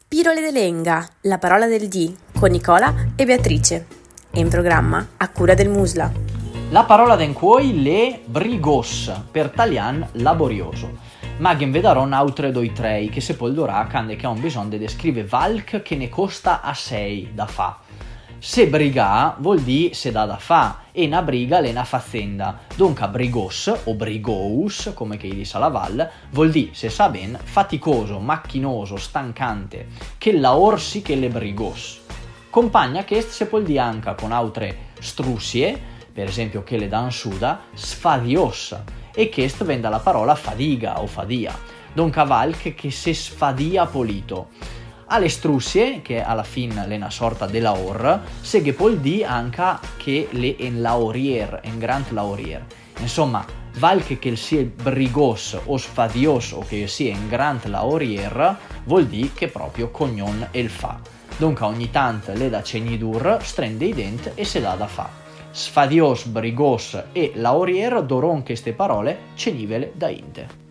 Spirole de Lenga, la parola del dì, con Nicola e Beatrice. È in programma a cura del Musla. La parola d'encuoi le brigos, per talian laborioso. Maghen vedaron autre doi trei, che se pol dorà cande che ha un bisogno de descrive valc che ne costa a 6 da fa. Se brigà vuol dire se dà da fa, e una briga le una fazzenda. Dunque brigos o brigous, come che gli sa la val, vuol dire, se sa ben, faticoso, macchinoso, stancante, che la orsi che le brigos. Compagna che se può dire anche con altre strussie, per esempio che le dan suda, sfadios, e che vende dalla parola fadiga o fadia. Dunque valc che se sfadia polito. Alle strussie, che alla fine è una sorta de laor, seghe poi di anche che le en laurier, en grand laurier. Insomma, valche che sia brigos o sfadios o che sia en grand laurier, vuol dire che proprio cognon el fa. Dunque ogni tanto le da cenidur, strende i denti e se dà da fa. Sfadios, brigos e laurier doron che ste parole cenivele da inte.